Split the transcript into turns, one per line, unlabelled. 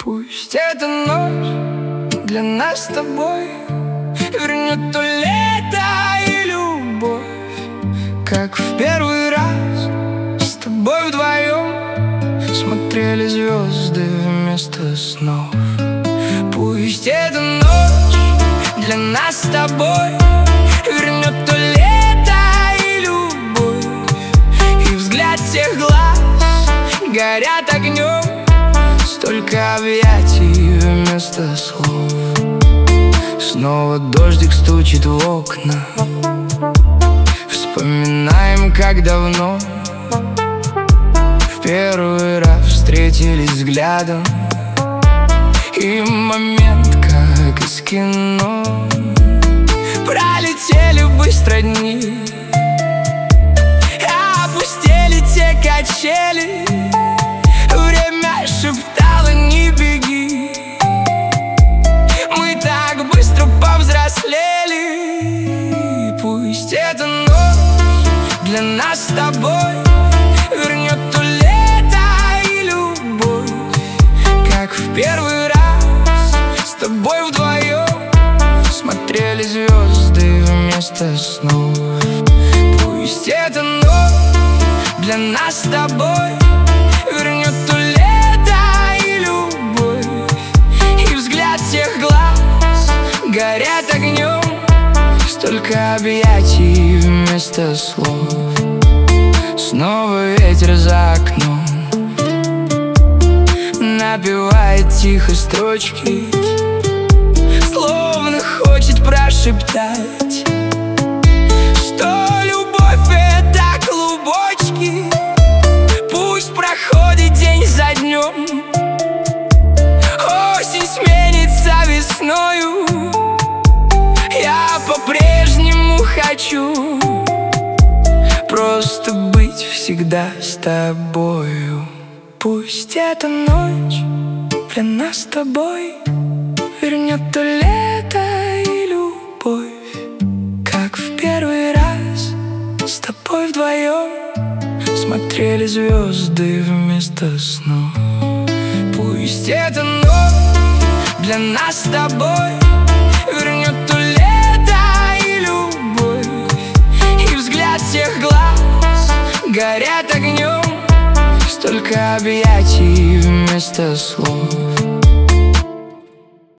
Пусть эта ночь для нас с тобой вернет то лето и любовь, как в первый раз с тобой вдвоем смотрели звезды вместо снов. Пусть эта ночь для нас с тобой вернет то лето и любовь, и взгляд тех глаз горят огнем, столько объятий вместо слов. Снова дождик стучит в окна, вспоминаем, как давно в первый раз встретились взглядом, и момент, как из кино. Пролетели быстро дни, опустели те качели. Время шептало: не беги. Мы так быстро повзрослели. Пусть эта ночь для нас с тобой вернет то лето и любовь, как в первый раз с тобой вдвоем смотрели звезды вместо снов. Пусть эта ночь для нас с тобой вернет то лето и любовь, и взгляд тех глаз горят огнем, столько объятий вместо слов. Снова ветер за окном напевает тихо строчки, словно хочет прошептать, что любовь — это клубочки. Пусть проходит день за днем, осень сменится весною. Я по-прежнему хочу просто быть всегда с тобою. Пусть эта ночь для нас с тобой вернет то лето и любовь, как в первый раз с тобой вдвоем смотрели звезды вместо снов. Пусть эта ночь для нас с тобой вернет то лето и любовь, и взгляд тех глаз горят огнем, столько объятий вместо слов.